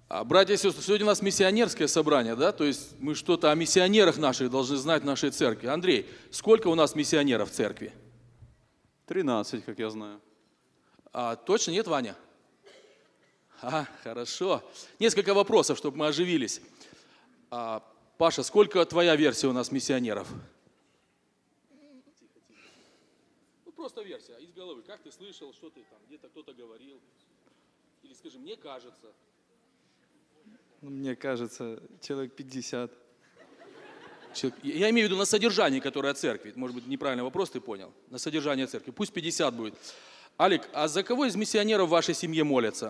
Братья и сестры, сегодня у нас миссионерское собрание, да? То есть мы что-то о миссионерах наших должны знать в нашей церкви. Андрей, сколько у нас миссионеров в церкви? 13, как я знаю. Точно нет, Ваня? Хорошо. Несколько вопросов, чтобы мы оживились. Паша, сколько твоя версия у нас миссионеров? Ну, просто версия, из головы. Как ты слышал, что ты там, где-то кто-то говорил? Или скажи, мне кажется. Мне кажется, человек 50. Я имею в виду на содержании, которое от церкви. Может быть, неправильный вопрос ты понял. На содержание церкви. Пусть 50 будет. Алик, а за кого из миссионеров в вашей семье молятся?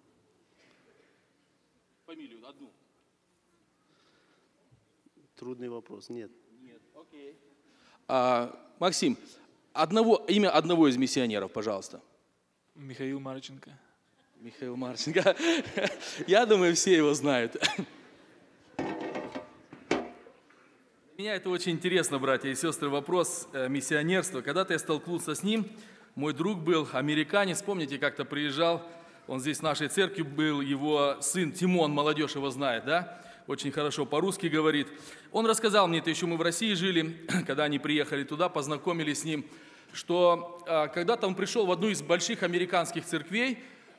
Фамилию одну. Трудный вопрос. Нет. Нет, окей. Максим, имя одного из миссионеров, пожалуйста. Михаил Марченко. Михаил Марченко. Я думаю, все его знают. Для меня это очень интересно, братья и сестры, вопрос миссионерства. Когда-то я столкнулся с ним, мой друг был американец, помните, как-то приезжал, он здесь в нашей церкви был, его сын Тимон, молодежь его знает, да? Очень хорошо по-русски говорит. Он рассказал мне, это еще мы в России жили, когда они приехали туда, познакомились с ним, что когда-то он пришел в одну из больших американских церквей,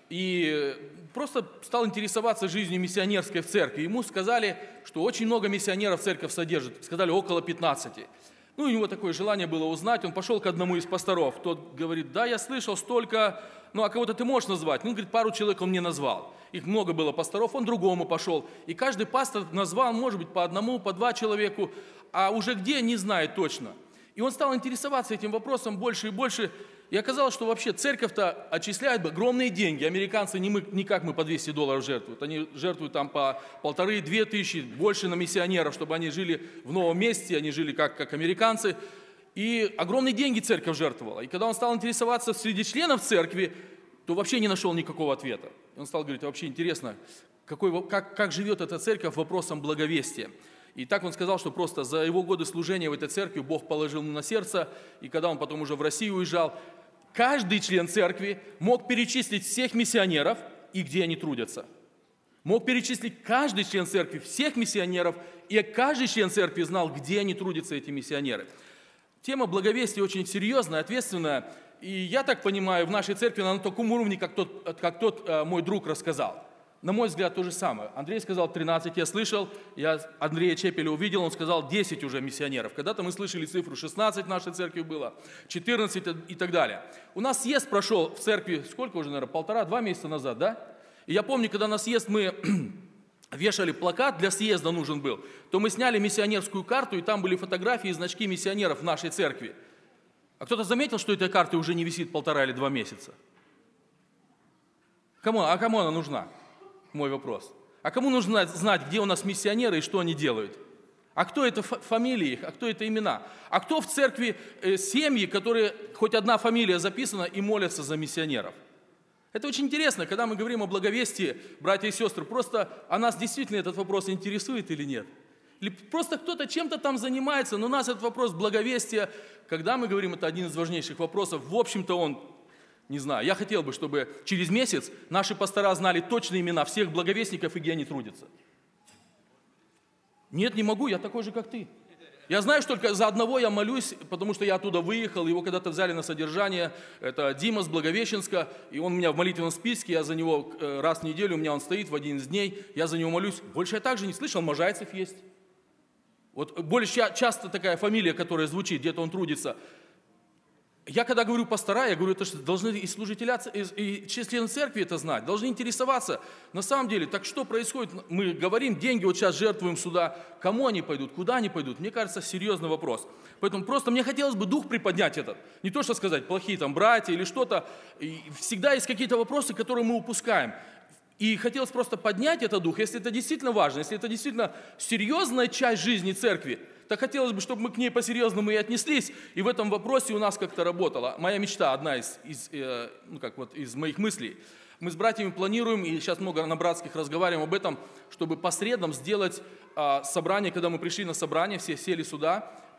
и просто стал интересоваться жизнью миссионерской в церкви. Ему сказали, что очень много миссионеров церковь содержит. Сказали, около 15. Ну, у него такое желание было узнать. Он пошел к одному из пасторов. Тот говорит, да, я слышал столько, ну, а кого-то ты можешь назвать? Ну, говорит, пару человек он мне назвал. Их много было пасторов, он другому пошел. И каждый пастор назвал, может быть, по одному, по два человеку, а уже где, не знает точно. И он стал интересоваться этим вопросом больше и больше. И оказалось, что вообще церковь-то отчисляет огромные деньги. Американцы не как мы по $200 жертвуют. Они жертвуют там по 1500-2 тысячи, больше на миссионеров, чтобы они жили в новом месте, они жили как американцы. И огромные деньги церковь жертвовала. И когда он стал интересоваться среди членов церкви, то вообще не нашел никакого ответа. И он стал говорить, вообще интересно, как живет эта церковь вопросом благовестия. И так он сказал, что просто за его годы служения в этой церкви Бог положил ему на сердце, и когда он потом уже в Россию уезжал, каждый член церкви мог перечислить всех миссионеров и где они трудятся. Мог перечислить каждый член церкви всех миссионеров, и каждый член церкви знал, где они трудятся, эти миссионеры. Тема благовестия очень серьезная, ответственная, и я так понимаю, в нашей церкви она на таком уровне, как тот мой друг рассказал. На мой взгляд, то же самое. Андрей сказал 13, я слышал, я Андрея Чепеля увидел, он сказал 10 уже миссионеров. Когда-то мы слышали цифру 16 в нашей церкви было, 14 и так далее. У нас съезд прошел в церкви, сколько уже, наверное, 1,5-2 месяца назад, да? И я помню, когда на съезд мы вешали плакат, для съезда нужен был, то мы сняли миссионерскую карту, и там были фотографии и значки миссионеров в нашей церкви. А кто-то заметил, что эта карта уже не висит 1,5 или 2 месяца? Кому она нужна? Мой вопрос. А кому нужно знать, где у нас миссионеры и что они делают? А кто это фамилии их, а кто это имена? А кто в церкви семьи, которые хоть одна фамилия записана и молятся за миссионеров? Это очень интересно, когда мы говорим о благовестии, братья и сестры, просто нас действительно этот вопрос интересует или нет? Или просто кто-то чем-то там занимается, но нас этот вопрос благовестия, когда мы говорим, это один из важнейших вопросов, в общем-то он... Не знаю, я хотел бы, чтобы через месяц наши пастора знали точные имена всех благовестников и где они трудятся. Нет, не могу, я такой же, как ты. Я знаю, что только за одного я молюсь, потому что я оттуда выехал, его когда-то взяли на содержание. Это Дима с Благовещенска, и он у меня в молитвенном списке, я за него раз в неделю, у меня он стоит в один из дней, я за него молюсь. Больше я также не слышал, Можайцев есть. Вот больше часто такая фамилия, которая звучит, где-то он трудится. Я когда говорю пастора, я говорю, это что должны и служители, и члены церкви это знать, должны интересоваться. На самом деле, так что происходит? Мы говорим, деньги вот сейчас жертвуем сюда, кому они пойдут, куда они пойдут? Мне кажется, серьезный вопрос. Поэтому просто мне хотелось бы дух приподнять этот. Не то, что сказать, плохие там братья или что-то. И всегда есть какие-то вопросы, которые мы упускаем. И хотелось просто поднять этот дух, если это действительно важно, если это действительно серьезная часть жизни церкви, так хотелось бы, чтобы мы к ней по-серьезному и отнеслись, и в этом вопросе у нас как-то работало. Моя мечта, одна из моих мыслей. Мы с братьями планируем, и сейчас много на братских разговариваем об этом, чтобы по средам сделать собрание, когда мы пришли на собрание, все сели сюда,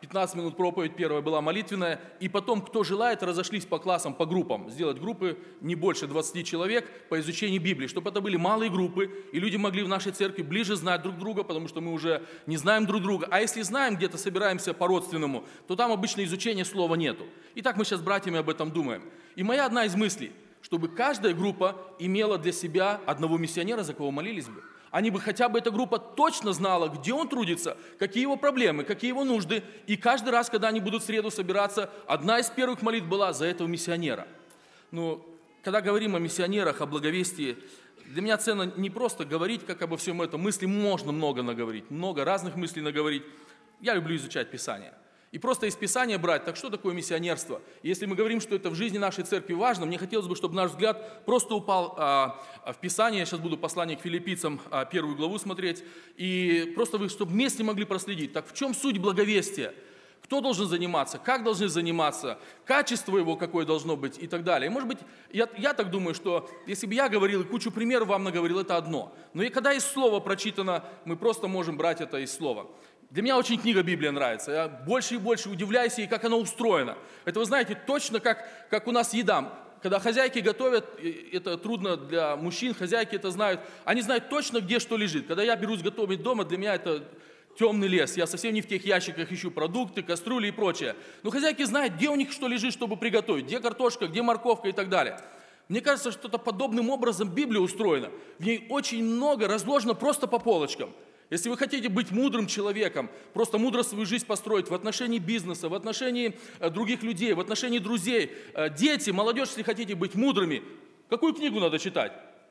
15 минут проповедь первая была молитвенная, и потом, кто желает, разошлись по классам, по группам, сделать группы не больше 20 человек по изучению Библии, чтобы это были малые группы, и люди могли в нашей церкви ближе знать друг друга, потому что мы уже не знаем друг друга, а если знаем, где-то собираемся по-родственному, то там обычно изучения слова нету. И так мы сейчас с братьями об этом думаем. И моя одна из мыслей, чтобы каждая группа имела для себя одного миссионера, за кого молились бы. Они бы хотя бы, эта группа точно знала, где он трудится, какие его проблемы, какие его нужды. И каждый раз, когда они будут в среду собираться, одна из первых молитв была за этого миссионера. Но когда говорим о миссионерах, о благовестии, для меня ценно не просто говорить, как обо всем этом. Мыслей можно много наговорить, много разных мыслей наговорить. Я люблю изучать Писание. И просто из Писания брать, так что такое миссионерство? И если мы говорим, что это в жизни нашей церкви важно, мне хотелось бы, чтобы наш взгляд просто упал в Писание. Я сейчас буду послание к Филиппийцам, 1 главу смотреть. И просто вы, чтобы вместе могли проследить. Так в чем суть благовестия? Кто должен заниматься? Как должны заниматься? Качество его какое должно быть? И так далее. И, может быть, я так думаю, что если бы я говорил и кучу примеров вам наговорил, это одно. Но и когда из слова прочитано, мы просто можем брать это из слова. Для меня очень книга Библия нравится. Я больше и больше удивляюсь ей, как она устроена. Это, вы знаете, точно как у нас еда. Когда хозяйки готовят, это трудно для мужчин, хозяйки это знают, они знают точно, где что лежит. Когда я берусь готовить дома, для меня это темный лес. Я совсем не в тех ящиках ищу продукты, кастрюли и прочее. Но хозяйки знают, где у них что лежит, чтобы приготовить, где картошка, где морковка и так далее. Мне кажется, что это подобным образом Библия устроена. В ней очень много разложено просто по полочкам. Если вы хотите быть мудрым человеком, просто мудро свою жизнь построить в отношении бизнеса, в отношении других людей, в отношении друзей, дети, молодежь, если хотите быть мудрыми, какую книгу надо читать?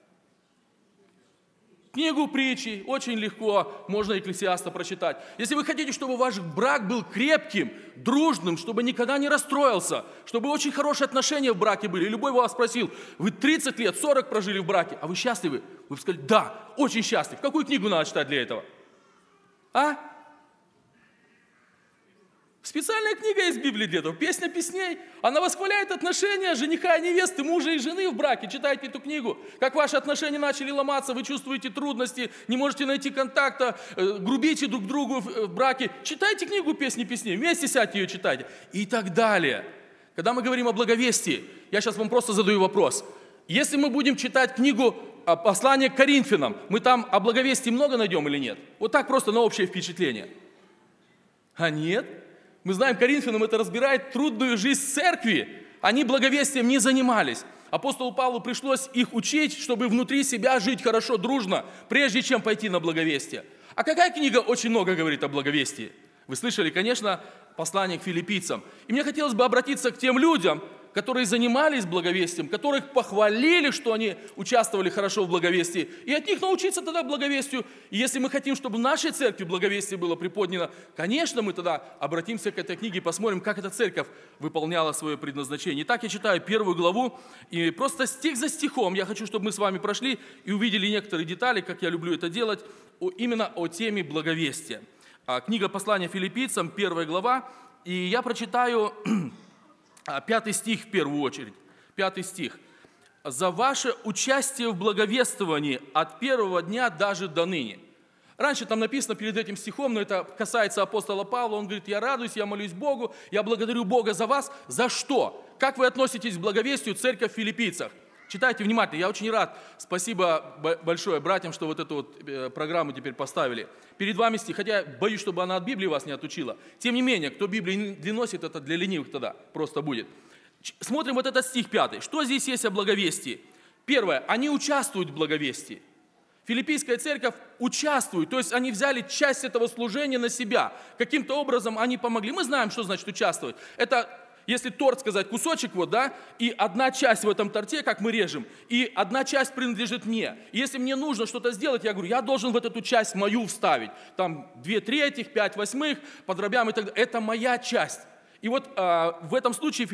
Книгу притчи, очень легко, можно Экклесиаста прочитать. Если вы хотите, чтобы ваш брак был крепким, дружным, чтобы никогда не расстроился, чтобы очень хорошие отношения в браке были. И любой вас спросил, вы 30 лет, 40 прожили в браке, а вы счастливы? Вы бы сказали, да, очень счастлив. Какую книгу надо читать для этого? Специальная книга есть в Библии для этого, «Песня песней». Она восхваляет отношения жениха и невесты, мужа и жены в браке. Читайте эту книгу. Как ваши отношения начали ломаться, вы чувствуете трудности, не можете найти контакта, грубите друг другу в браке. Читайте книгу «Песни песней», вместе сядьте ее читайте. И так далее. Когда мы говорим о благовестии, я сейчас вам просто задаю вопрос. Если мы будем читать книгу «Послание к Коринфянам», мы там о благовестии много найдем или нет? Вот так просто на общее впечатление. А нет? Мы знаем, Коринфянам это разбирает трудную жизнь церкви. Они благовестием не занимались. Апостолу Павлу пришлось их учить, чтобы внутри себя жить хорошо, дружно, прежде чем пойти на благовестие. А какая книга очень много говорит о благовестии? Вы слышали, конечно, послание к Филиппийцам. И мне хотелось бы обратиться к тем людям, которые занимались благовестием, которых похвалили, что они участвовали хорошо в благовестии, и от них научиться тогда благовестию. И если мы хотим, чтобы в нашей церкви благовестие было приподнято, конечно, мы тогда обратимся к этой книге и посмотрим, как эта церковь выполняла свое предназначение. Итак, я читаю 1 главу, и просто стих за стихом я хочу, чтобы мы с вами прошли и увидели некоторые детали, как я люблю это делать, именно о теме благовестия. Книга послания Филиппийцам, 1 глава, и я прочитаю 5 стих в первую очередь. 5 стих. «За ваше участие в благовествовании от первого дня даже до ныне». Раньше там написано перед этим стихом, но это касается апостола Павла. Он говорит, я радуюсь, я молюсь Богу, я благодарю Бога за вас. За что? Как вы относитесь к благовестию, церковь в Филиппийцах? Читайте внимательно, я очень рад. Спасибо большое братьям, что вот эту вот программу теперь поставили. Перед вами стих, хотя я боюсь, чтобы она от Библии вас не отучила. Тем не менее, кто Библию не носит, это для ленивых тогда просто будет. Смотрим вот этот стих 5. Что здесь есть о благовестии? Первое, они участвуют в благовестии. Филиппийская церковь участвует, то есть они взяли часть этого служения на себя. Каким-то образом они помогли. Мы знаем, что значит участвовать. Это, если торт сказать, кусочек вот, да, и одна часть в этом торте, как мы режем, и одна часть принадлежит мне. И если мне нужно что-то сделать, я говорю, я должен в эту часть мою вставить. Там 2/3, 5/8 по дробям и так далее. Это моя часть. И вот в этом случае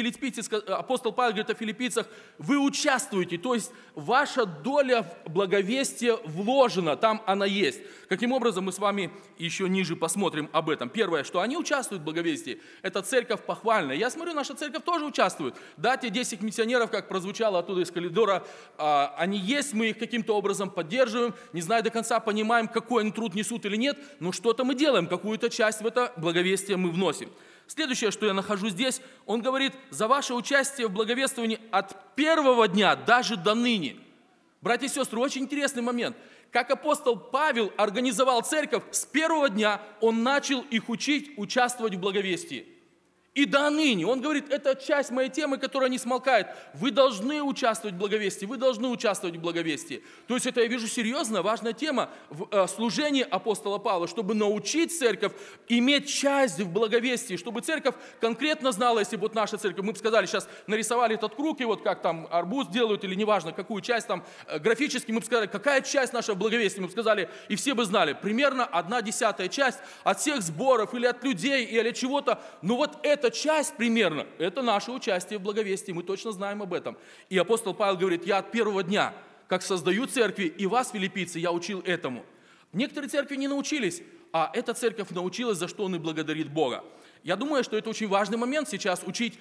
апостол Павел говорит о филиппийцах: вы участвуете, то есть ваша доля в благовестии вложена, там она есть. Каким образом, мы с вами еще ниже посмотрим об этом. Первое, что они участвуют в благовестии, это церковь похвальная. Я смотрю, наша церковь тоже участвует. Да, те 10 миссионеров, как прозвучало оттуда из коридора, они есть, мы их каким-то образом поддерживаем, не знаю до конца, понимаем, какой они труд несут или нет, но что-то мы делаем, какую-то часть в это благовестие мы вносим. Следующее, что я нахожу здесь, он говорит: за ваше участие в благовествовании от первого дня даже до ныне. Братья и сестры, очень интересный момент. Как апостол Павел организовал церковь, с первого дня он начал их учить участвовать в благовестии. И до ныне. Он говорит: это часть моей темы, которая не смолкает. Вы должны участвовать в благовестии, вы должны участвовать в благовестии. То есть это, я вижу, серьезная, важная тема в служении апостола Павла, чтобы научить церковь иметь часть в благовестии, чтобы церковь конкретно знала, если вот наша церковь, мы бы сказали, сейчас нарисовали этот круг, и вот как там арбуз делают, или неважно, какую часть там графически, мы бы сказали, какая часть нашего благовестия, мы бы сказали, и все бы знали, примерно 1/10 часть от всех сборов, или от людей, или от чего-то, но вот эта часть примерно, это наше участие в благовестии, мы точно знаем об этом. И апостол Павел говорит: я от первого дня, как создаю церкви, и вас, филиппийцы, я учил этому. Некоторые церкви не научились, а эта церковь научилась, за что он и благодарит Бога. Я думаю, что это очень важный момент сейчас, учить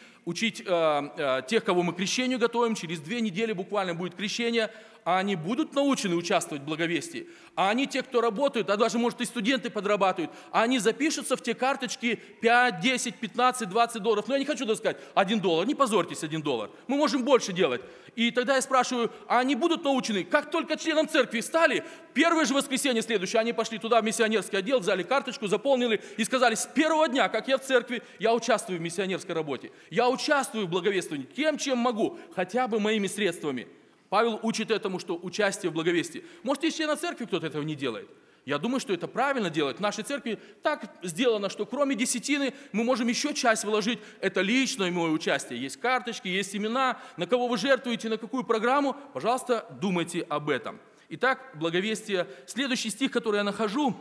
тех, кого мы к крещению готовим. Через 2 недели буквально будет крещение, а они будут научены участвовать в благовестии. А они, те, кто работают, а даже, может, и студенты подрабатывают, а они запишутся в те карточки 5, 10, 15, 20 долларов. Но я не хочу даже сказать $1, не позорьтесь, $1. Мы можем больше делать. И тогда я спрашиваю, а они будут научены? Как только членом церкви стали, первое же воскресенье следующее, они пошли туда в миссионерский отдел, взяли карточку, заполнили и сказали: с первого дня, как я в церкви, я участвую в миссионерской работе. Я участвую в благовествовании тем, чем могу, хотя бы моими средствами. Павел учит этому, что участие в благовестии. Может, и члена церкви кто-то этого не делает. Я думаю, что это правильно делать. В нашей церкви так сделано, что кроме десятины мы можем еще часть вложить. Это личное мое участие. Есть карточки, есть имена, на кого вы жертвуете, на какую программу. Пожалуйста, думайте об этом. Итак, благовестие. Следующий стих, который я нахожу,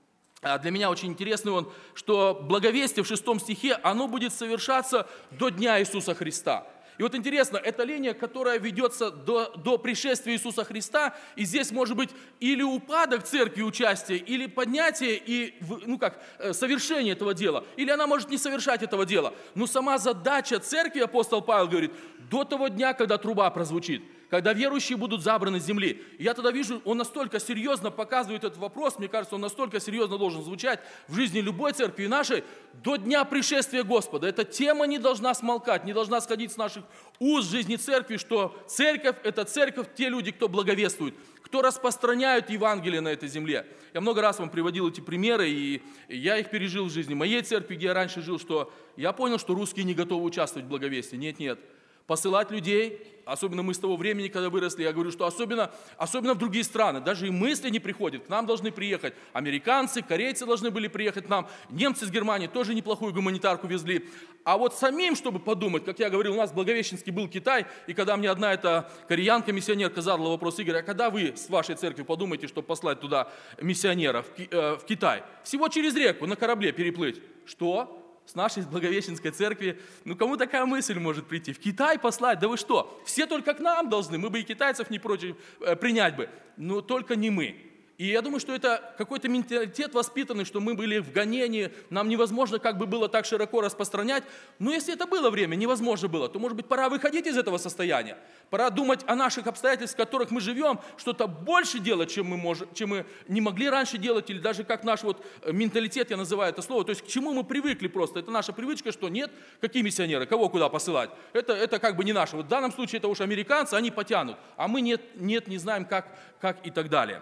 для меня очень интересный он, что благовестие в 6 стихе, оно будет совершаться до дня Иисуса Христа. И вот интересно, это линия, которая ведется до пришествия Иисуса Христа, и здесь может быть или упадок церкви участия, или поднятие и совершение этого дела, или она может не совершать этого дела. Но сама задача церкви, апостол Павел говорит, до того дня, когда труба прозвучит, когда верующие будут забраны с земли. И я тогда вижу, он настолько серьезно показывает этот вопрос, мне кажется, он настолько серьезно должен звучать в жизни любой церкви нашей, до дня пришествия Господа. Эта тема не должна смолкать, не должна сходить с наших уст в жизни церкви, что церковь – это церковь, те люди, кто благовествует, кто распространяют Евангелие на этой земле. Я много раз вам приводил эти примеры, и я их пережил в жизни моей церкви, где я раньше жил, что я понял, что русские не готовы участвовать в благовестии. Нет. Посылать людей, особенно мы с того времени, когда выросли, я говорю, что особенно в другие страны, даже и мысли не приходят, к нам должны приехать американцы, корейцы должны были приехать к нам, немцы с Германии тоже неплохую гуманитарку везли. А вот самим, чтобы подумать, как я говорил, у нас в Благовещенске был Китай, и когда мне одна эта кореянка-миссионерка задала вопрос: Игорь, а когда вы с вашей церковью подумаете, чтобы послать туда миссионеров в Китай? Всего через реку на корабле переплыть. Что? С нашей Благовещенской церкви, кому такая мысль может прийти? В Китай послать? Да вы что? Все только к нам должны, мы бы и китайцев не против принять бы, но только не мы. И я думаю, что это какой-то менталитет воспитанный, что мы были в гонении, нам невозможно как бы было так широко распространять. Но если это было время, невозможно было, то, может быть, пора выходить из этого состояния. Пора думать о наших обстоятельствах, в которых мы живем, что-то больше делать, чем мы не могли раньше делать, или даже как наш менталитет, я называю это слово, то есть к чему мы привыкли просто. Это наша привычка, что нет, какие миссионеры, кого куда посылать. Это как бы не наше. В данном случае это уж американцы, они потянут, а мы нет, не знаем как и так далее.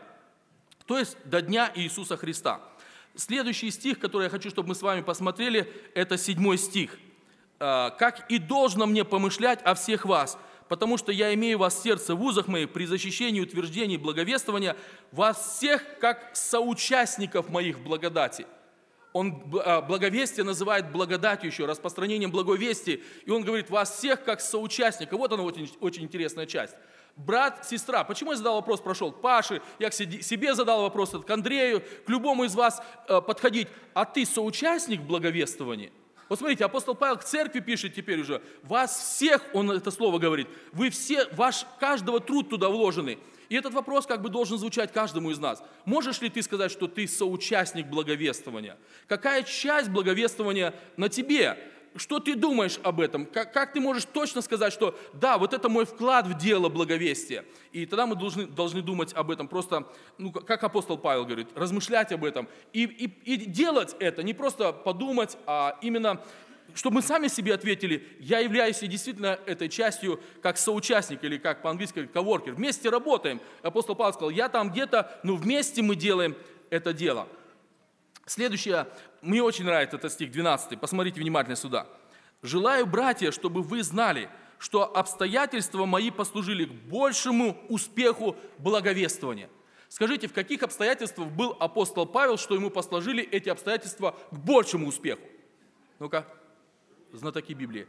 То есть до дня Иисуса Христа. Следующий стих, который я хочу, чтобы мы с вами посмотрели, это 7 стих. «Как и должно мне помышлять о всех вас, потому что я имею вас в сердце в узах моих при защищении, утверждении, благовествования, вас всех как соучастников моих в благодати». Он благовестие называет благодатью еще, распространением благой вести. И он говорит, вас всех как соучастников. Вот она очень интересная часть. Брат, сестра. Почему я задал вопрос, прошел к Паше, я к себе задал вопрос, к Андрею, к любому из вас подходить. А ты соучастник в благовествовании? Вот смотрите, апостол Павел к церкви пишет теперь уже, вас всех, он это слово говорит, вы все, каждого труд туда вложены. И этот вопрос как бы должен звучать каждому из нас. Можешь ли ты сказать, что ты соучастник благовествования? Какая часть благовествования на тебе? Что ты думаешь об этом? Как ты можешь точно сказать, что да, вот это мой вклад в дело благовестия? И тогда мы должны думать об этом просто, как апостол Павел говорит, размышлять об этом. И делать это, не просто подумать, а именно, чтобы мы сами себе ответили, я являюсь действительно этой частью как соучастник, или как по-английски коворкер. Вместе работаем. Апостол Павел сказал, я там где-то, но вместе мы делаем это дело. Следующее, мне очень нравится этот стих 12, посмотрите внимательно сюда. «Желаю, братья, чтобы вы знали, что обстоятельства мои послужили к большему успеху благовествования». Скажите, в каких обстоятельствах был апостол Павел, что ему послужили эти обстоятельства к большему успеху? Ну-ка, знатоки Библии.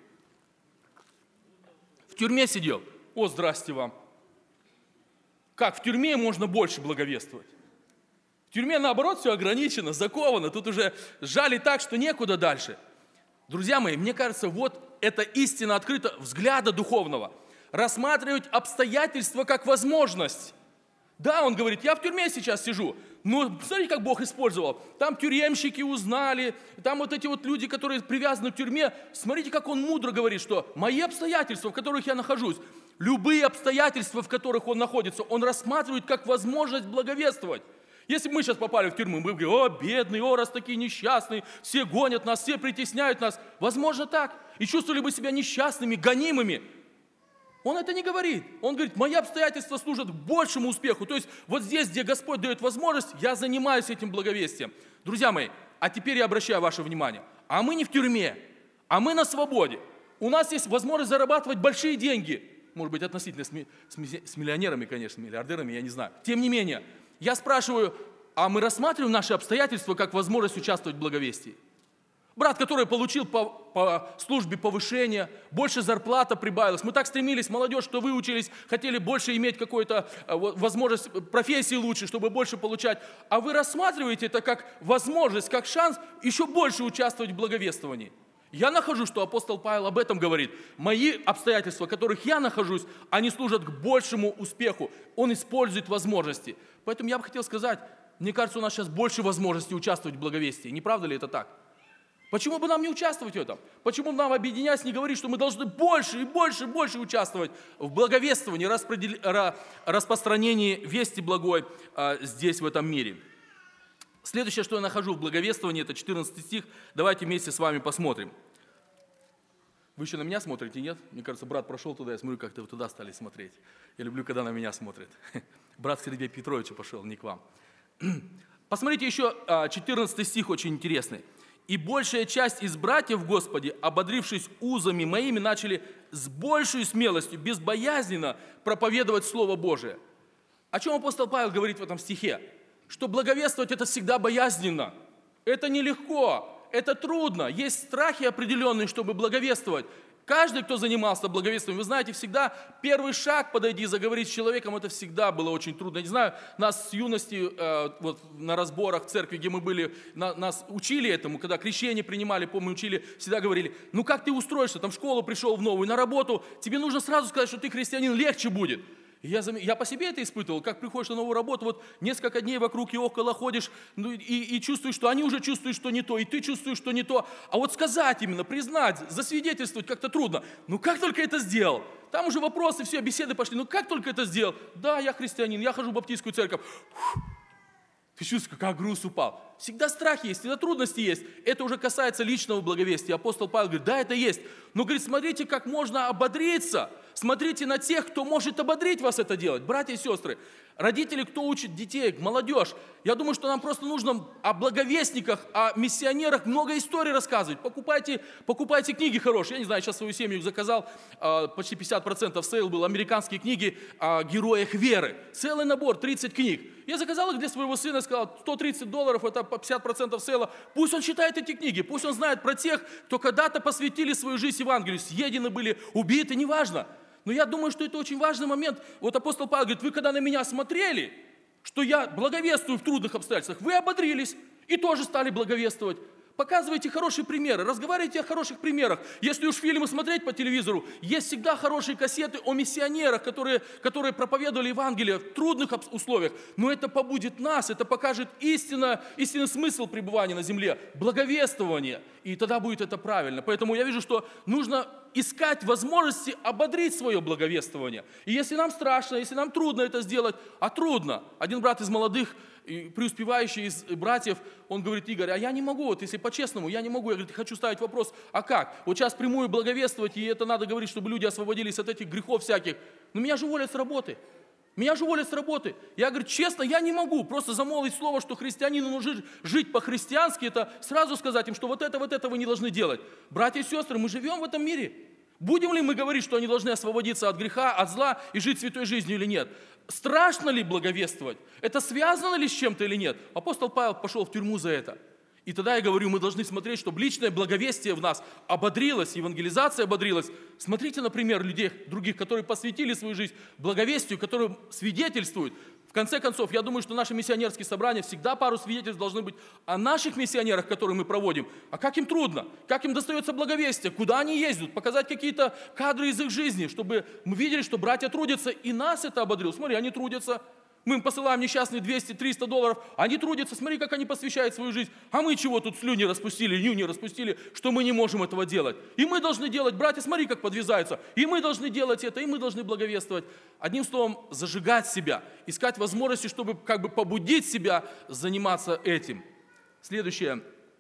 В тюрьме сидел. О, здрасте вам. Как в тюрьме можно больше благовествовать? В тюрьме, наоборот, все ограничено, заковано. Тут уже сжали так, что некуда дальше. Друзья мои, мне кажется, вот эта истина открыта взгляда духовного. Рассматривать обстоятельства как возможность. Да, он говорит, я в тюрьме сейчас сижу. Но смотрите, как Бог использовал. Там тюремщики узнали, там вот эти вот люди, которые привязаны к тюрьме. Смотрите, как он мудро говорит, что мои обстоятельства, в которых я нахожусь, любые обстоятельства, в которых он находится, он рассматривает как возможность благовествовать. Если бы мы сейчас попали в тюрьму, мы бы говорили, о, бедный, о, раз такие несчастные, все гонят нас, все притесняют нас. Возможно, так. И чувствовали бы себя несчастными, гонимыми. Он это не говорит. Он говорит, мои обстоятельства служат к большему успеху. То есть вот здесь, где Господь дает возможность, я занимаюсь этим благовестием. Друзья мои, а теперь я обращаю ваше внимание. А мы не в тюрьме, а мы на свободе. У нас есть возможность зарабатывать большие деньги. Может быть, относительно с миллионерами, конечно, миллиардерами, я не знаю. Тем не менее, я спрашиваю, а мы рассматриваем наши обстоятельства как возможность участвовать в благовестии? Брат, который получил по службе повышение, больше зарплата прибавилась. Мы так стремились, молодежь, что выучились, хотели больше иметь какую-то возможность, профессии лучше, чтобы больше получать. А вы рассматриваете это как возможность, как шанс еще больше участвовать в благовествовании. Я нахожу, что апостол Павел об этом говорит. Мои обстоятельства, в которых я нахожусь, они служат к большему успеху. Он использует возможности. Поэтому я бы хотел сказать, мне кажется, у нас сейчас больше возможностей участвовать в благовестии. Не правда ли это так? Почему бы нам не участвовать в этом? Почему бы нам, объединяясь, не говорить, что мы должны больше и больше и больше участвовать в благовествовании, распространении вести благой здесь, в этом мире? Следующее, что я нахожу в благовествовании, это 14 стих. Давайте вместе с вами посмотрим. Вы еще на меня смотрите, нет? Мне кажется, брат прошел туда, я смотрю, как-то вы туда стали смотреть. Я люблю, когда на меня смотрят. Брат к Сергею Петровичу пошел, не к вам. Посмотрите еще 14 стих, очень интересный. «И большая часть из братьев в Господе, ободрившись узами моими, начали с большей смелостью, безбоязненно проповедовать Слово Божие». О чем апостол Павел говорит в этом стихе? Что благовествовать это всегда боязненно. Это нелегко, это трудно. Есть страхи определенные, чтобы благовествовать. Каждый, кто занимался благовествованием, вы знаете, всегда первый шаг подойти, заговорить с человеком, это всегда было очень трудно. Я не знаю, нас с юности вот, на разборах в церкви, где мы были, нас учили этому, когда крещение принимали, помню, учили, всегда говорили, ну как ты устроишься, там в школу пришел в новую, на работу, тебе нужно сразу сказать, что ты христианин, легче будет. Я по себе это испытывал, как приходишь на новую работу, вот несколько дней вокруг и около ходишь, ну, и чувствуешь, что они уже чувствуют, что не то, и ты чувствуешь, что не то. А вот сказать именно, признать, засвидетельствовать как-то трудно. Ну как только это сделал? Там уже вопросы, все, беседы пошли. Ну как только это сделал? Да, я христианин, я хожу в баптистскую церковь. Ты чувствуешь, как груз упал. Всегда страхи есть, всегда трудности есть. Это уже касается личного благовестия. Апостол Павел говорит, да, это есть. Но говорит, смотрите, как можно ободриться. Смотрите на тех, кто может ободрить вас это делать. Братья и сестры, родители, кто учит детей, молодежь. Я думаю, что нам просто нужно о благовестниках, о миссионерах много историй рассказывать. Покупайте книги хорошие. Я не знаю, сейчас свою семью заказал, почти 50% сейл был, американские книги о героях веры. Целый набор, 30 книг. Я заказал их для своего сына, сказал, $130, это 50% сейла. Пусть он читает эти книги, пусть он знает про тех, кто когда-то посвятили свою жизнь Евангелию, съедены были, убиты, неважно. Но я думаю, что это очень важный момент. Вот апостол Павел говорит, вы когда на меня смотрели, что я благовествую в трудных обстоятельствах, вы ободрились и тоже стали благовествовать. Показывайте хорошие примеры, разговаривайте о хороших примерах. Если уж фильмы смотреть по телевизору, есть всегда хорошие кассеты о миссионерах, которые проповедовали Евангелие в трудных условиях. Но это побудит нас, это покажет истинный смысл пребывания на земле, благовествование. И тогда будет это правильно. Поэтому я вижу, что нужно искать возможности ободрить свое благовествование. И если нам страшно, если нам трудно это сделать, а трудно. Один брат из молодых, преуспевающий из братьев, он говорит: Игорь, а я не могу, вот если по-честному, я не могу. Я, говорит, хочу ставить вопрос, а как? Вот сейчас прямую благовествовать, и это надо говорить, чтобы люди освободились от этих грехов всяких. Но меня же уволят с работы. Меня же уволят с работы. Я говорю, честно, я не могу просто замолвить слово, что христианину нужно жить по-христиански, это сразу сказать им, что вот это вы не должны делать. Братья и сестры, мы живем в этом мире. Будем ли мы говорить, что они должны освободиться от греха, от зла и жить святой жизнью или нет? Страшно ли благовествовать? Это связано ли с чем-то или нет? Апостол Павел пошел в тюрьму за это. И тогда я говорю, мы должны смотреть, чтобы личное благовестие в нас ободрилось, евангелизация ободрилась. Смотрите, например, людей других, которые посвятили свою жизнь благовестию, которые свидетельствуют. В конце концов, я думаю, что наши миссионерские собрания всегда пару свидетельств должны быть о наших миссионерах, которые мы проводим. А как им трудно, как им достается благовестие, куда они ездят, показать какие-то кадры из их жизни, чтобы мы видели, что братья трудятся, и нас это ободрило. Смотри, они трудятся. Мы им посылаем несчастные $200-300, они трудятся, смотри, как они посвящают свою жизнь. А мы чего тут слюни распустили, нюни распустили, что мы не можем этого делать. И мы должны делать, братья, смотри, как подвязаются. И мы должны делать это, и мы должны благовествовать. Одним словом, зажигать себя, искать возможности, чтобы как бы побудить себя заниматься этим. Следующее,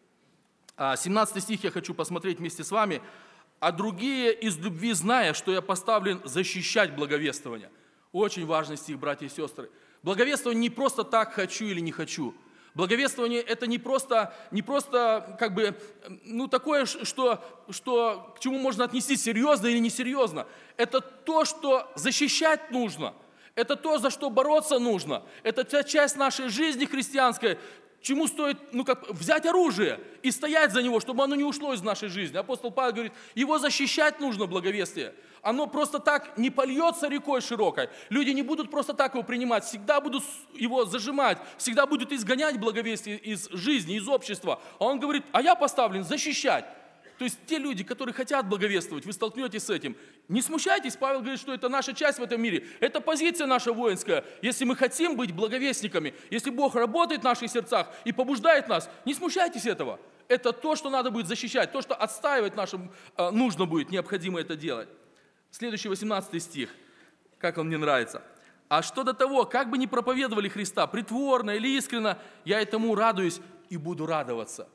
17 стих я хочу посмотреть вместе с вами. «А другие из любви, зная, что я поставлен защищать благовествование». Очень важный стих, братья и сестры. Благовествование не просто так хочу или не хочу. Благовествование это не просто как бы, такое, что к чему можно отнести серьезно или несерьезно. Это то, что защищать нужно. Это то, за что бороться нужно. Это та часть нашей жизни христианской, чему стоит взять оружие и стоять за него, чтобы оно не ушло из нашей жизни. Апостол Павел говорит, его защищать нужно, благовестие. Оно просто так не польется рекой широкой. Люди не будут просто так его принимать, всегда будут его зажимать, всегда будут изгонять благовестие из жизни, из общества. А он говорит, а я поставлен защищать. То есть те люди, которые хотят благовествовать, вы столкнетесь с этим. Не смущайтесь, Павел говорит, что это наша часть в этом мире. Это позиция наша воинская. Если мы хотим быть благовестниками, если Бог работает в наших сердцах и побуждает нас, не смущайтесь этого. Это то, что надо будет защищать, то, что отстаивать нашим нужно будет, необходимо это делать. Следующий 18 стих, как он мне нравится. «А что до того, как бы ни проповедовали Христа, притворно или искренно, я этому радуюсь и буду радоваться».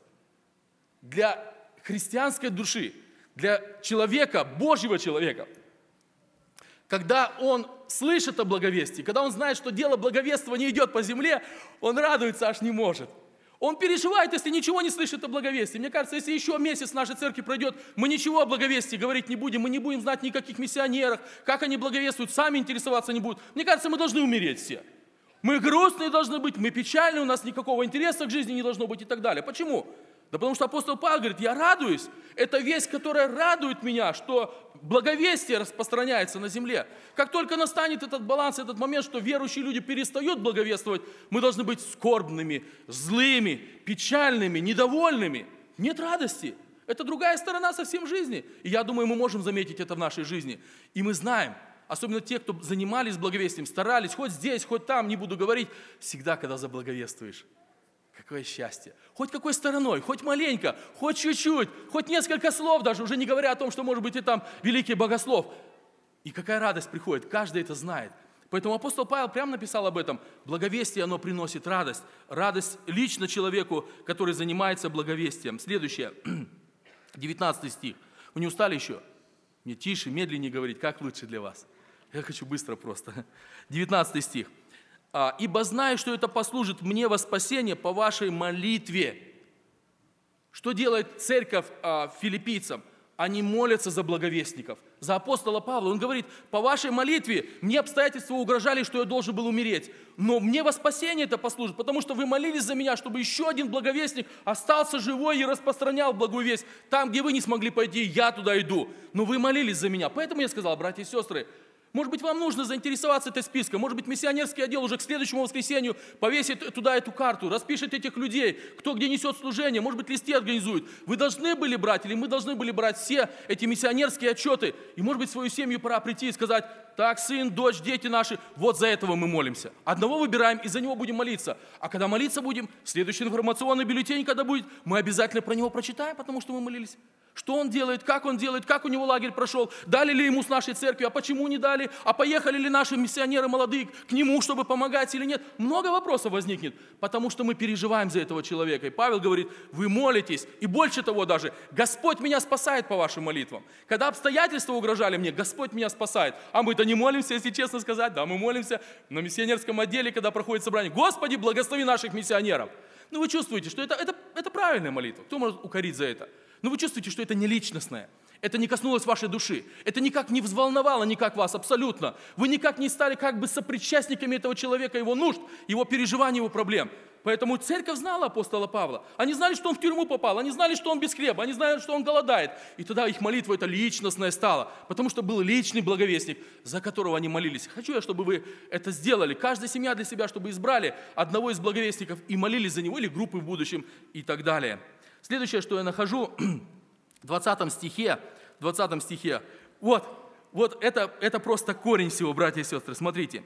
Для христианской души, для человека, Божьего человека, когда он слышит о благовестии, когда он знает, что дело благовествования идет по земле, он радуется аж не может. Он переживает, если ничего не слышит о благовестии. Мне кажется, если еще месяц в нашей церкви пройдет, мы ничего о благовестии говорить не будем, мы не будем знать никаких миссионерах, как они благовествуют, сами интересоваться не будут. Мне кажется, мы должны умереть все. Мы грустные должны быть, мы печальные, у нас никакого интереса к жизни не должно быть и так далее. Почему? Да потому что апостол Павел говорит, я радуюсь. Это весть, которая радует меня, что благовестие распространяется на земле. Как только настанет этот баланс, этот момент, что верующие люди перестают благовествовать, мы должны быть скорбными, злыми, печальными, недовольными. Нет радости. Это другая сторона совсем жизни. И я думаю, мы можем заметить это в нашей жизни. И мы знаем, особенно те, кто занимались благовестием, старались, хоть здесь, хоть там, не буду говорить, всегда, когда заблаговествуешь. Какое счастье. Хоть какой стороной, хоть маленько, хоть чуть-чуть, хоть несколько слов даже, уже не говоря о том, что может быть и там великий богослов. И какая радость приходит, каждый это знает. Поэтому апостол Павел прямо написал об этом. Благовестие, оно приносит радость. Радость лично человеку, который занимается благовестием. Следующее, 19 стих. Вы не устали еще? Мне тише, медленнее говорить, как лучше для вас. Я хочу быстро просто. 19 стих. «Ибо знаю, что это послужит мне во спасение по вашей молитве». Что делает церковь филиппийцам? Они молятся за благовестников, за апостола Павла. Он говорит, по вашей молитве мне обстоятельства угрожали, что я должен был умереть. Но мне во спасение это послужит, потому что вы молились за меня, чтобы еще один благовестник остался живой и распространял благую весть. Там, где вы не смогли пойти, я туда иду. Но вы молились за меня. Поэтому я сказал, братья и сестры, Может быть, вам нужно заинтересоваться этой списком. Может быть, миссионерский отдел уже к следующему воскресенью повесит туда эту карту, распишет этих людей, кто где несет служение. Может быть, листы организует. Вы должны были брать, или мы должны были брать все эти миссионерские отчеты. И, может быть, свою семью пора прийти и сказать: так, сын, дочь, дети наши, вот за этого мы молимся. Одного выбираем, и за него будем молиться. А когда молиться будем, следующий информационный бюллетень, когда будет, мы обязательно про него прочитаем, потому что мы молились. Что он делает, как у него лагерь прошел, дали ли ему с нашей церкви, а почему не дали, а поехали ли наши миссионеры молодые к нему, чтобы помогать или нет. Много вопросов возникнет, потому что мы переживаем за этого человека. И Павел говорит: вы молитесь, и больше того даже, Господь меня спасает по вашим молитвам. Когда обстоятельства угрожали мне, Господь меня спасает. А мы-то не молимся, если честно сказать. Да, мы молимся на миссионерском отделе, когда проходит собрание: Господи, благослови наших миссионеров. Ну вы чувствуете, что это правильная молитва. Кто может укорить за это? Но вы чувствуете, что это не личностное, это не коснулось вашей души, это никак не взволновало никак вас абсолютно. Вы никак не стали как бы сопричастниками этого человека, его нужд, его переживаний, его проблем. Поэтому церковь знала апостола Павла. Они знали, что он в тюрьму попал, они знали, что он без хлеба, они знали, что он голодает. И тогда их молитва это личностная стала, потому что был личный благовестник, за которого они молились. Хочу я, чтобы вы это сделали, каждая семья для себя, чтобы избрали одного из благовестников и молились за него, или группы в будущем и так далее. Следующее, что я нахожу в 20 стихе, вот это просто корень всего, братья и сестры. Смотрите.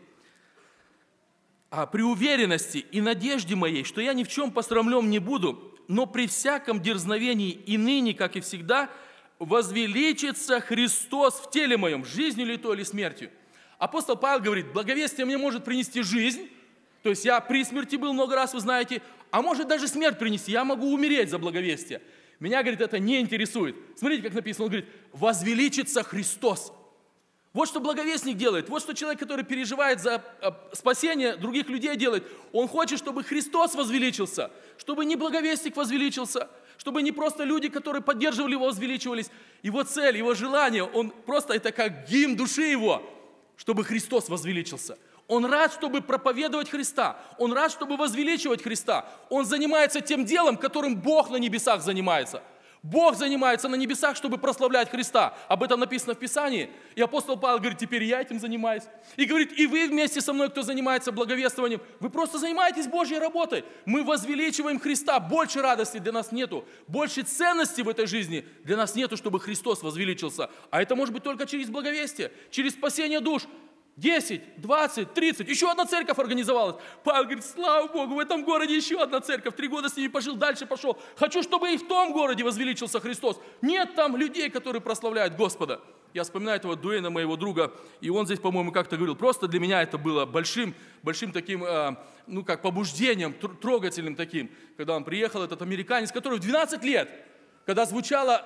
«При уверенности и надежде моей, что я ни в чем посрамлен не буду, но при всяком дерзновении и ныне, как и всегда, возвеличится Христос в теле моем, жизнью ли то, или смертью». Апостол Павел говорит: благовестие мне может принести жизнь, то есть я при смерти был много раз, вы знаете, а может даже смерть принести, я могу умереть за благовестие. Меня, говорит, это не интересует. Смотрите, как написано, он говорит: возвеличится Христос. Вот что благовестник делает, вот что человек, который переживает за спасение других людей, делает. Он хочет, чтобы Христос возвеличился, чтобы не благовестник возвеличился, чтобы не просто люди, которые поддерживали его, возвеличивались. Его цель, его желание, он просто это как гимн души его, чтобы Христос возвеличился. Он рад, чтобы проповедовать Христа. Он рад, чтобы возвеличивать Христа. Он занимается тем делом, которым Бог на небесах занимается. Бог занимается на небесах, чтобы прославлять Христа. Об этом написано в Писании. И апостол Павел говорит: теперь я этим занимаюсь. И говорит: и вы вместе со мной, кто занимается благовествованием, вы просто занимаетесь Божьей работой. Мы возвеличиваем Христа. Больше радости для нас нету. Больше ценности в этой жизни для нас нету, чтобы Христос возвеличился. А это может быть только через благовестие, через спасение душ. 10, 20, 30, еще одна церковь организовалась. Павел говорит: слава Богу, в этом городе еще одна церковь. 3 года с ними пожил, дальше пошел. Хочу, чтобы и в том городе возвеличился Христос. Нет там людей, которые прославляют Господа. Я вспоминаю этого Дуэйна, моего друга, и он здесь, по-моему, как-то говорил: просто для меня это было большим таким, как побуждением, трогательным таким, когда он приехал, этот американец, который в 12 лет, когда звучала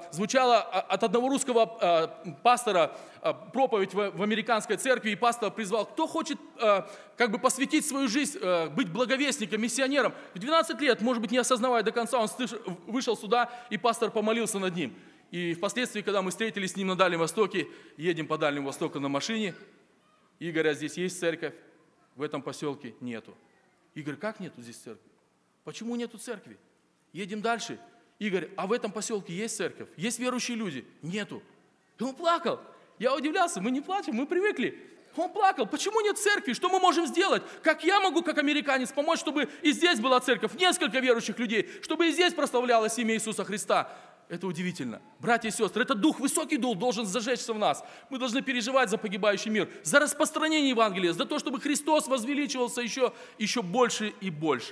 от одного русского пастора проповедь в американской церкви, и пастор призвал: кто хочет посвятить свою жизнь, быть благовестником, миссионером. В 12 лет, может быть, не осознавая до конца, он вышел сюда, и пастор помолился над ним. И впоследствии, когда мы встретились с ним на Дальнем Востоке, едем по Дальнему Востоку на машине, Игорь: а здесь есть церковь? В этом поселке нету. Игорь: как нету здесь церкви? Почему нету церкви? Едем дальше. Игорь: а в этом поселке есть церковь? Есть верующие люди? Нету. И он плакал. Я удивлялся: мы не плачем, мы привыкли. Он плакал: почему нет церкви? Что мы можем сделать? Как я могу, как американец, помочь, чтобы и здесь была церковь, несколько верующих людей, чтобы и здесь прославлялось имя Иисуса Христа? Это удивительно. Братья и сестры, этот дух, высокий дух должен зажечься в нас. Мы должны переживать за погибающий мир, за распространение Евангелия, за то, чтобы Христос возвеличивался еще больше и больше.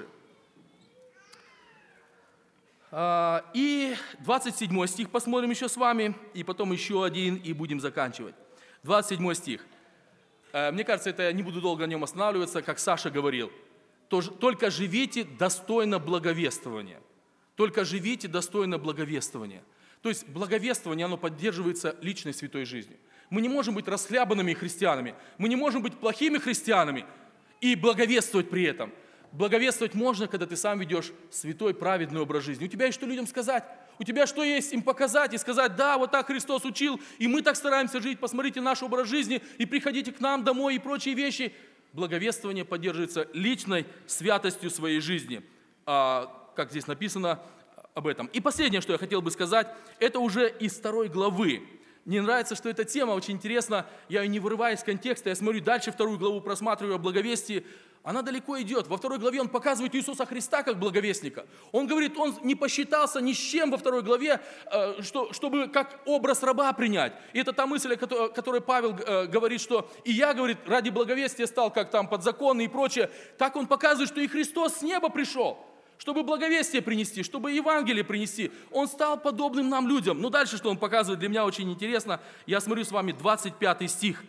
И 27 стих посмотрим еще с вами, и потом еще один, и будем заканчивать. 27 стих. Мне кажется, я не буду долго на нем останавливаться, как Саша говорил. Только живите достойно благовествования. Только живите достойно благовествования. То есть благовествование, оно поддерживается личной святой жизнью. Мы не можем быть расхлябанными христианами, мы не можем быть плохими христианами и благовествовать при этом. Благовествовать можно, когда ты сам ведешь святой, праведный образ жизни. У тебя есть что людям сказать? У тебя что есть им показать и сказать: да, вот так Христос учил, и мы так стараемся жить, посмотрите наш образ жизни, и приходите к нам домой, и прочие вещи. Благовествование поддерживается личной святостью своей жизни, как здесь написано об этом. И последнее, что я хотел бы сказать, это уже из 2 главы. Мне нравится, что эта тема очень интересна. Я ее не вырываю из контекста. Я смотрю дальше 2 главу, просматриваю о благовестии. Она далеко идет. Во 2 главе он показывает Иисуса Христа как благовестника. Он говорит, он не посчитался ни с чем во 2 главе, чтобы как образ раба принять. И это та мысль, о которой Павел говорит, что и я, говорит, ради благовестия стал как там подзаконный и прочее. Так он показывает, что и Христос с неба пришел, чтобы благовестие принести, чтобы Евангелие принести. Он стал подобным нам людям. Но дальше, что он показывает, для меня очень интересно. Я смотрю с вами 25 стих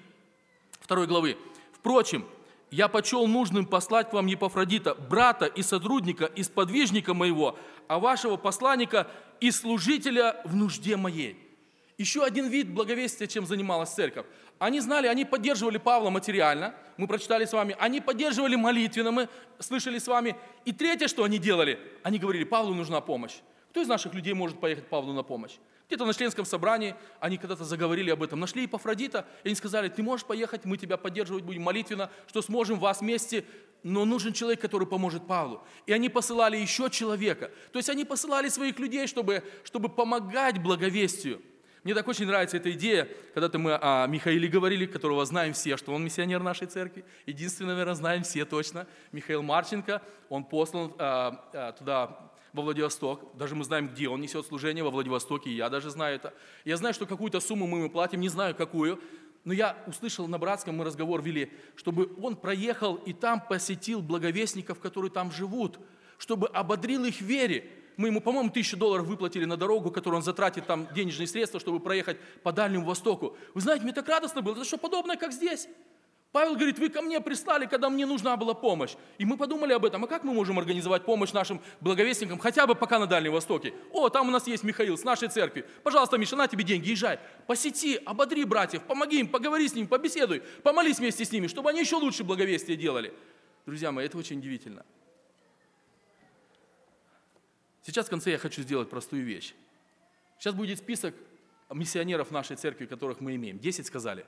2 главы. «Впрочем, я почел нужным послать к вам Епафродита, брата и сотрудника, и сподвижника моего, а вашего посланника и служителя в нужде моей». Еще один вид благовестия, чем занималась церковь. Они знали, они поддерживали Павла материально, мы прочитали с вами, они поддерживали молитвенно, мы слышали с вами. И третье, что они делали, они говорили, Павлу нужна помощь. Кто из наших людей может поехать Павлу на помощь? Где-то на членском собрании они когда-то заговорили об этом, нашли Епафродита, и они сказали, ты можешь поехать, мы тебя поддерживать будем молитвенно, что сможем вас вместе, но нужен человек, который поможет Павлу. И они посылали еще человека, то есть они посылали своих людей, чтобы помогать благовестию. Мне так очень нравится эта идея, когда-то мы о Михаиле говорили, которого знаем все, что он миссионер нашей церкви. Единственное, наверное, знаем все точно. Михаил Марченко, он послан туда, во Владивосток. Даже мы знаем, где он несет служение, во Владивостоке, и я даже знаю это. Я знаю, что какую-то сумму мы ему платим, не знаю какую, но я услышал на братском, мы разговор вели, чтобы он проехал и там посетил благовестников, которые там живут, чтобы ободрил их в вере. Мы ему, по-моему, $1000 выплатили на дорогу, которую он затратит там денежные средства, чтобы проехать по Дальнему Востоку. Вы знаете, мне так радостно было. Это что, подобное, как здесь? Павел говорит, вы ко мне прислали, когда мне нужна была помощь. И мы подумали об этом. А как мы можем организовать помощь нашим благовестникам, хотя бы пока на Дальнем Востоке? О, там у нас есть Михаил с нашей церкви. Пожалуйста, Миша, на тебе деньги, езжай. Посети, ободри братьев, помоги им, поговори с ними, побеседуй, помолись вместе с ними, чтобы они еще лучше благовестие делали. Друзья мои, это очень удивительно. Сейчас в конце я хочу сделать простую вещь. Сейчас будет список миссионеров нашей церкви, которых мы имеем. 10 сказали.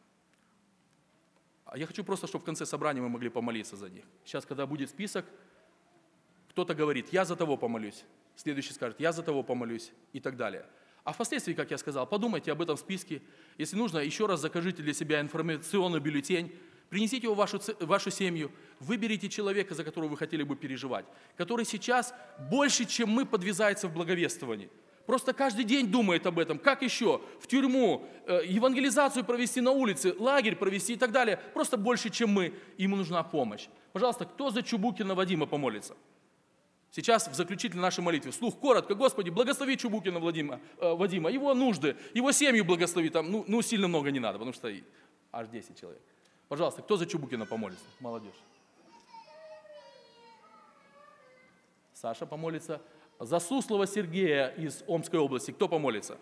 А я хочу просто, чтобы в конце собрания мы могли помолиться за них. Сейчас, когда будет список, кто-то говорит, я за того помолюсь. Следующий скажет, я за того помолюсь и так далее. А впоследствии, как я сказал, подумайте об этом списке. Если нужно, еще раз закажите для себя информационный бюллетень, принесите его в вашу семью, выберите человека, за которого вы хотели бы переживать, который сейчас больше, чем мы, подвязается в благовествовании. Просто каждый день думает об этом, как еще в тюрьму, евангелизацию провести на улице, лагерь провести и так далее. Просто больше, чем мы, ему нужна помощь. Пожалуйста, кто за Чубукина Вадима помолится? Сейчас в заключительной нашей молитве, вслух, коротко, Господи, благослови Чубукина Вадима, его нужды, его семью благослови, там, сильно много не надо, потому что аж 10 человек. Пожалуйста, кто за Чубукина помолится? Молодежь. Саша помолится. За Суслова Сергея из Омской области. Кто помолится?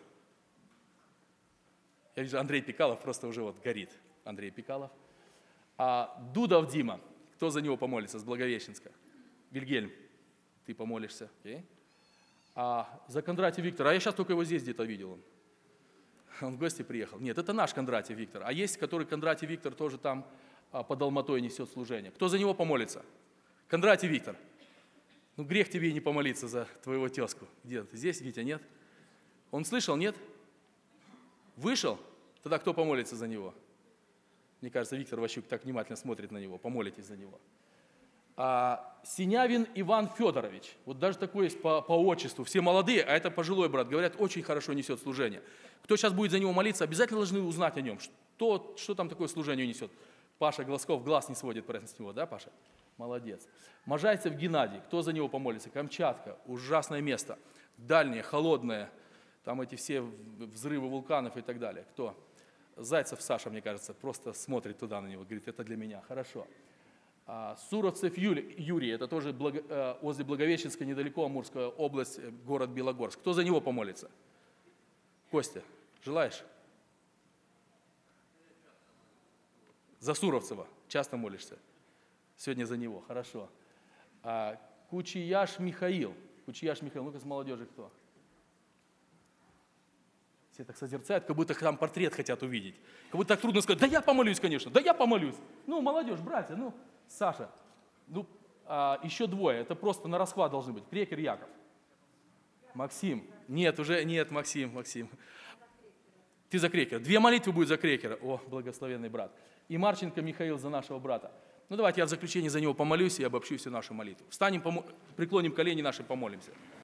Я вижу, Андрей Пикалов просто уже вот горит. Андрей Пикалов. Дудов Дима. Кто за него помолится с Благовещенска? Вильгельм, ты помолишься. Okay. За Кондратия Виктора. А я сейчас только его здесь где-то видел. Он в гости приехал. Нет, это наш Кондратий Виктор. А есть, который Кондратий Виктор тоже там под Алматой несет служение. Кто за него помолится? Кондратий Виктор. Грех тебе и не помолиться за твоего тезку. Где ты? Здесь, Витя, нет? Он слышал, нет? Вышел? Тогда кто помолится за него? Мне кажется, Виктор Ващук так внимательно смотрит на него. Помолитесь за него. Синявин Иван Федорович. Вот даже такой есть по отчеству. Все молодые, а это пожилой брат. Говорят, очень хорошо несет служение. Кто сейчас будет за него молиться, обязательно должны узнать о нем. Что там такое служение несет. Паша Глазков глаз не сводит с него, да, Паша? Молодец. Можайцев Геннадий. Кто за него помолится? Камчатка. Ужасное место. Дальнее, холодное. Там эти все взрывы вулканов и так далее. Кто? Зайцев Саша, мне кажется, просто смотрит туда на него. Говорит, это для меня. Хорошо. Суровцев Юрий. Это тоже возле Благовещенска, недалеко, Амурская область, город Белогорск. Кто за него помолится? Костя, желаешь? За Суровцева. Часто молишься? Сегодня за него, хорошо. Кучияш Михаил. Кучияш Михаил, ну-ка с молодежи кто? Все так созерцают, как будто там портрет хотят увидеть. Как будто так трудно сказать, да я помолюсь, конечно, да я помолюсь. Молодежь, братья, Саша. Еще двое, это просто на расхват должны быть. Крекер Яков. Максим. Нет, Максим. Ты за крекера. 2 молитвы будет за крекера. О, благословенный брат. И Марченко Михаил за нашего брата. Ну давайте я в заключение за него помолюсь и обобщу всю нашу молитву. Встанем, преклоним колени наши, помолимся.